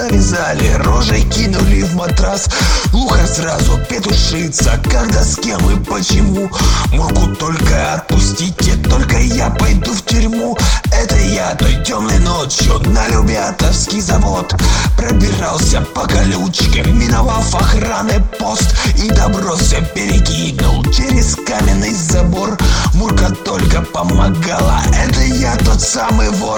завязали, рожей кинули в матрас. Глухо сразу петушится, когда, с кем и почему. Мурку только отпустите, только я пойду в тюрьму. Это я той темной ночью на Любятовский завод пробирался по колючке, миновав охраны пост, и добросся перекинул через каменный забор. Мурка только помогала, это я тот самый вор.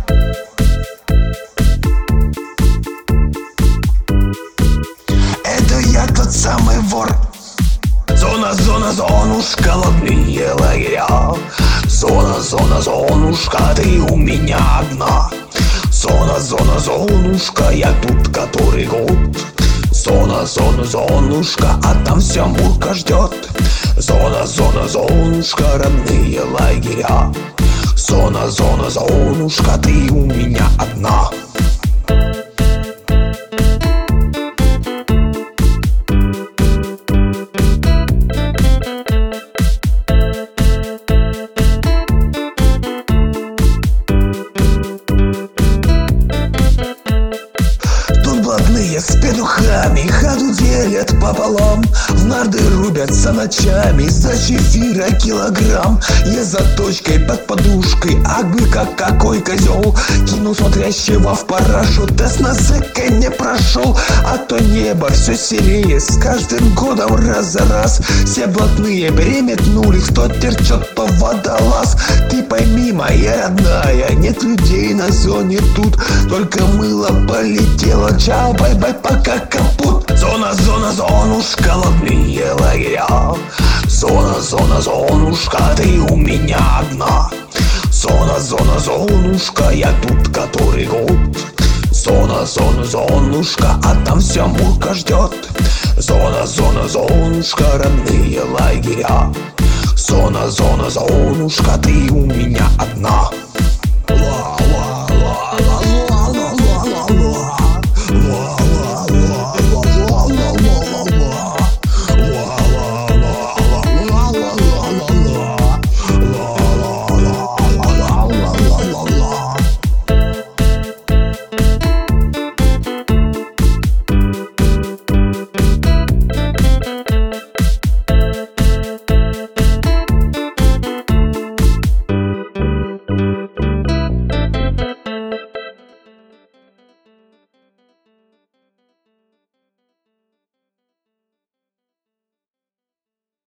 Это я тот самый вор. Зона, зона, зонушка, лобные лагеря. Зона, зона, зонушка, ты у меня одна. Зона, зона, зонушка, я тут который год. Зона, зона, зонушка, а там вся Мурка ждет. Зона, зона, зонушка, родные лагеря. Зона, зона, зонушка, ты у меня одна. С петухами ходу делят пополам, в нарды рубятся ночами за чефира килограмм. Я за точкой под подушкой, а бы как какой козел кинул смотрящего в парашу. Тест на зэка не прошел, а то небо все серее с каждым годом раз за раз. Все блатные переметнулись, кто терчет, то водолаз. Ты пойми, моя родная, нет людей на зоне тут, только мыло полетело. Чао, бай-бай, пока капут. Зона, зона, зонушка, лобные лагеря. Зона, зона, зонушка, ты у меня одна. Зона, зона, зонушка, я тут который год. Зона, зона, зонушка, а там вся Мурка ждет. Зона, зона, зонушка, родные лагеря. Зона, зона, зонушка, ты у меня одна. Ла, ла, ла, ла, ла, ла, ла, ла, ла, ла, ла.